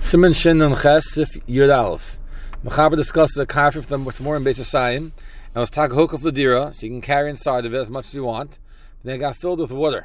Siman Shin Nun Ches Sif Yud Aleph. Mechaber discusses a karfif them what's more in Beis Hasayim, and was tak hook of the dira, so you can carry inside of it as much as you want. But then it got filled with water.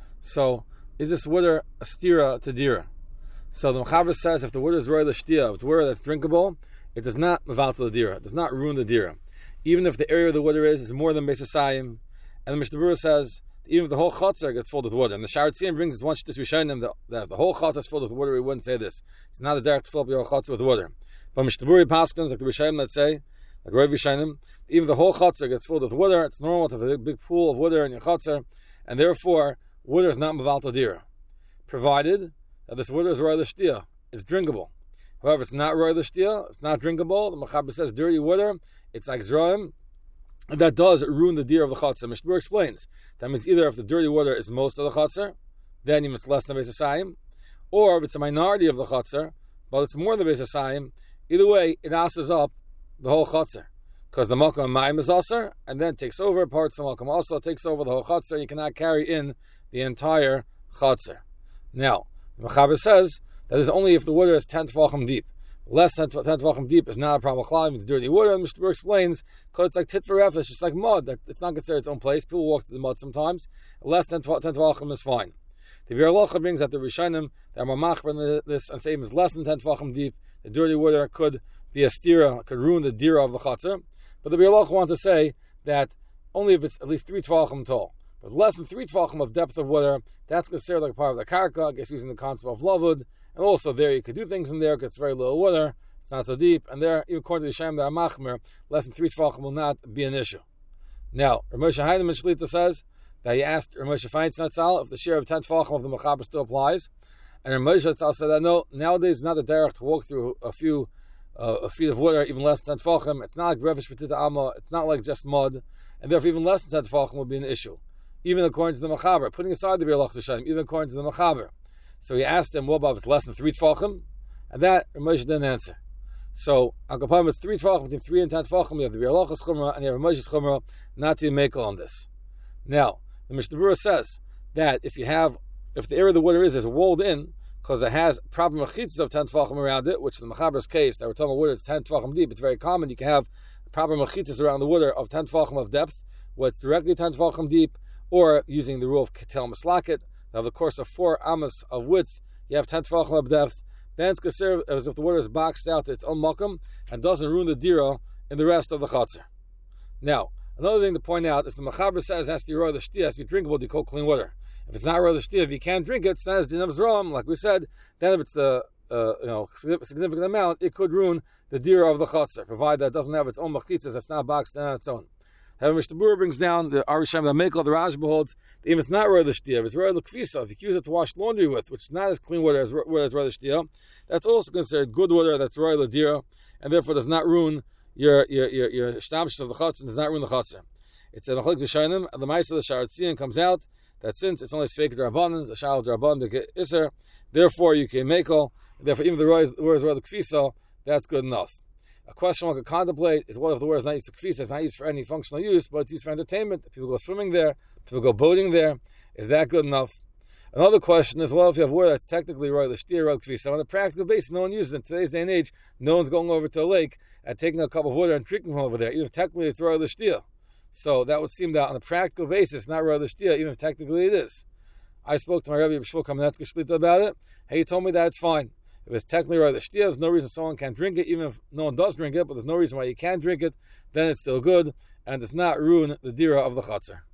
So is this water a stira to dira? So the Mechaber says if the water is roy l'shtia, if the water that's drinkable, it does not meval to the dira. It does not ruin the dira. Even if the area of the water is more than Beis Hasayim, and the Mishnah Berurah says even if the whole chutzner gets filled with water, and the Sha'ar Tziyun brings this one shittus Rishonim that the whole chutzner is filled with water, we wouldn't say this. It's not a direct to fill up your chutzner with water. But Mishnah Berurah paskins like the Rishonim that say, like Rav Rishonim, even if the whole chutzner gets filled with water, it's normal to have a big pool of water in your chutzner, and therefore water is not meval to dira, provided that this water is roy l'shtia, it's drinkable. However, it's not roy l'shtia, it's not drinkable. The Mechaber says dirty water, it's like zroim. And that does ruin the dira of the chatzar. Mishnah Berurah explains that means either if the dirty water is most of the chatzar, then it's less than Beis Hasayim, or if it's a minority of the chatzar, but it's more than Beis Hasayim. Either way, it asers up the whole chatzar, because the makom mayim is aser, and then takes over parts of the makom also takes over the whole chatzar. You cannot carry in the entire chatzar. Now, the Mechaber says that is only if the water is 10 tefachim deep. Less than 10 tefachim deep is not a problem. It's dirty water. And Mishnah Berurah explains, because it's like tit for efesh, it's just like mud. It's not considered its own place. People walk to the mud sometimes. Less than 10 tefachim is fine. The Biur Halacha brings that the Rishonim that are mamach in this and say it's less than 10 tefachim deep. The dirty water could be a stira, could ruin the dira of the chatzar. But the Biur Halacha wants to say that only if it's at least 3 tefachim tall. But less than 3 tefachim of depth of water, that's considered like part of the karka. I guess using the concept of lavud. And also there you could do things in there because it's very little water, it's not so deep, and there, even according to the Shem, that machmer, less than 3 tefachim will not be an issue. Now, Rav Moshe Heinemann Shlita says that he asked Rav Moshe Feinstein Tzal if the share of 10 tefachim of the Mechaber still applies, and Rav Moshe Tzal said that no, nowadays it's not a derech to walk through a few feet of water, even less than 10 tefachim. It's not like Revish Petita Amma, it's not like just mud, and therefore even less than 10 tefachim will be an issue, even according to the Mechaber, putting aside the Biur Halacha Shem, even according to the Mechaber. So he asked him, what about if it's less than 3 tefachim? And that Moshe didn't answer. So, Al Kapayim, it's 3 tefachim, between 3 and 10 tefachim. You have the Biur Halacha's chumrah, and you have Moshe's chumrah, not to make on this. Now, the Mishnah Berurah says that if the area of the water is walled in, because it has proper mechitzas of 10 tefachim around it, which in the Mechaber's case, that we're talking about water, it's 10 tefachim deep, it's very common, you can have proper mechitzas around the water of 10 tefachim of depth, where it's directly 10 tefachim deep, or using the rule of ketel maslaket, of the course of 4 amas of width, you have 10 tefachim of depth, then it's considered as if the water is boxed out to its own makom and doesn't ruin the dira in the rest of the chatzar. Now, another thing to point out is the Mechaber says it has to be roy l'shtia, has to be drinkable to call clean water. If it's not roy l'shtia, if you can't drink it, it's not as din of zrom, like we said, then if it's the significant amount, it could ruin the dira of the chatzar, provided that it doesn't have its own machitzas, it's not boxed on its own. However, Mishnah Berurah brings down the Arishem that Mekel, the Rashba holds, even if it's not roy l'shtia, if it's roy l'kfisa, if you use it to wash laundry with, which is not as clean water as roy l'shtia, that's also considered good water that's roy l'dira, and therefore does not ruin your establishment of the chatzar, and does not ruin the chatzar. It's a machlek zeshanim, and the ma'aseh of the Sha'ar Tziyun comes out that since it's only sveik d'rabbanan, a shal d'rabbanan the iser, therefore you can Mekel, therefore even the word is roy l'kfisa, that's good enough. A question one could contemplate is what if the word is not used for kfisa, it's not used for any functional use, but it's used for entertainment. People go swimming there, people go boating there. Is that good enough? Another question is, well, if you have a word that's technically roy l'shtia, roy l'kfisa, on a practical basis, no one uses it. In today's day and age, no one's going over to a lake and taking a cup of water and drinking from over there, even if technically it's roy l'shtia. So that would seem that on a practical basis, not roy l'shtia, even if technically it is. I spoke to my Rebbe Shmuel Kamenetsky Shlita about it, and he told me that it's fine. If it's technically roy l'shtia, there's no reason someone can't drink it, even if no one does drink it, but there's no reason why you can't drink it, then it's still good, and does not ruin the dira of the chatzar.